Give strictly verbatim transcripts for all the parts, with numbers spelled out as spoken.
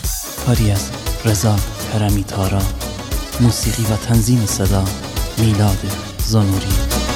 کاری از رضا کرمی تارا، موسیقی و تنظیم صدا میلاد زنوری.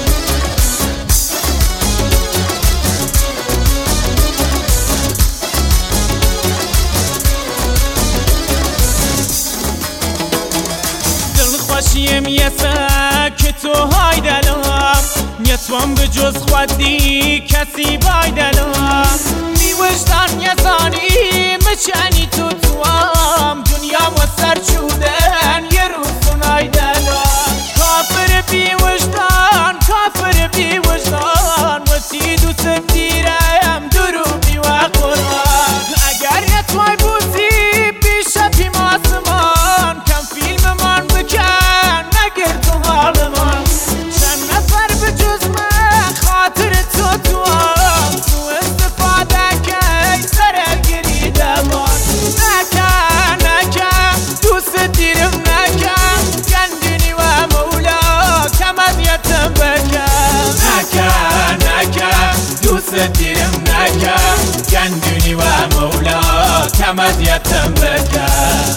دلخوشیم یه که تو های دلم، نتوان به جز خودی کسی بای دلم. بی وجدان یه زانی مچنی تو توام، دنیا و سر چودن یه روز سنای دلم. کافر بی وجدان، کافر بی وجدان، و تی دوست دیرم دروبی و قرآن. اگر نتوای بودی بیشه پیم آسمان، کم فیلم من بکن نگر تو حال من. چند نفر به جز من خاطر تو توام، تو استفاده که سر گری دمان. نکن نکن دوست دیرم نکن، گندونی و مولا کم از یتم بکن. نکن نکن دوست دیرم نکن، گندونی و مولا کم از یتم بکن.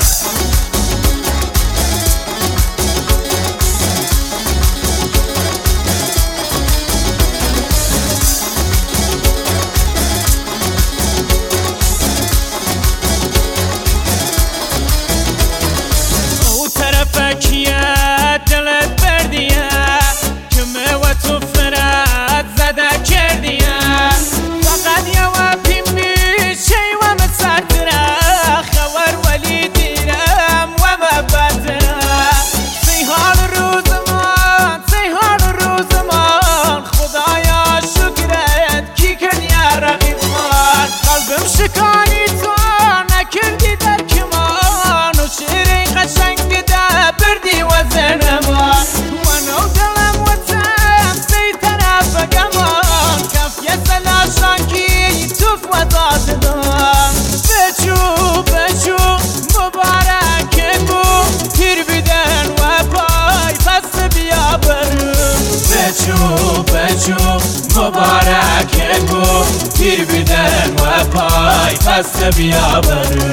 دلت بردیه که و تو فرد زده کردیه. فقط یه و پیمی شی و مسرتره، خور ولی دیرم و مبتره. سی حال روز من، سی حال روز من، خدایا شکرت کی کردی رقیب من. قلبم شکانی تو نکردی در کمان، و شیری قشنگ ده بردی و زنمان. منو دلم و تم سی طرف گمان، کف یه سلاشانکی توف و داد دام. بچو بچو مبارک بو، پیر بیدن و پای پس بیا برو. بچو بچو مبارک بو، پیر بیدن و پای پس بیا برو.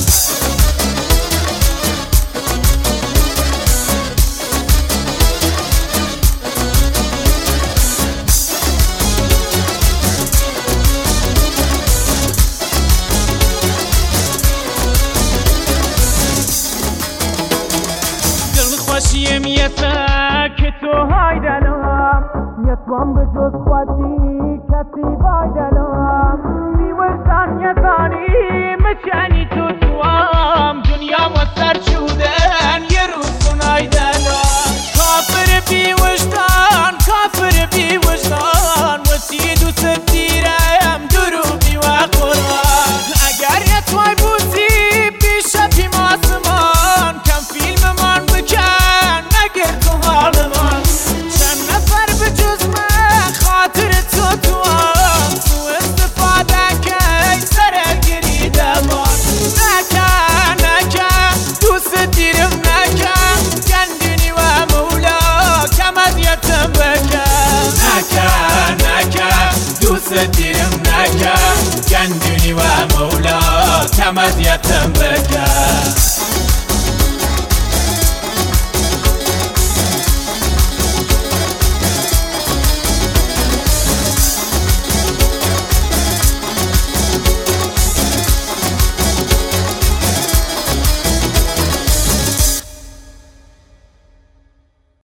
خوشیم یه که تو های دلم، نتوان به جز خودی کسی بای دلم. بی وجدان یه زانی مچنی تو توام، دنیا و سر چودن یه روز سنای دلم. کافر بی وجدان، کافر بی وجدان، و تی دوست دیرم دروبی و قرآن. اگر نتوای بودی بیشه پیم آسمان، کم فیلم من بکن نگر تو حال من. چند نفر به جز من خاطر تو توام، تو استفاده که سر گری دمان. نکن نکن دوست دیرم نکن، گندونی و مولا کم از یتم بکن. نکن نکن دوست دیرم نکن، گندونی و مولا کم از یتم بکن.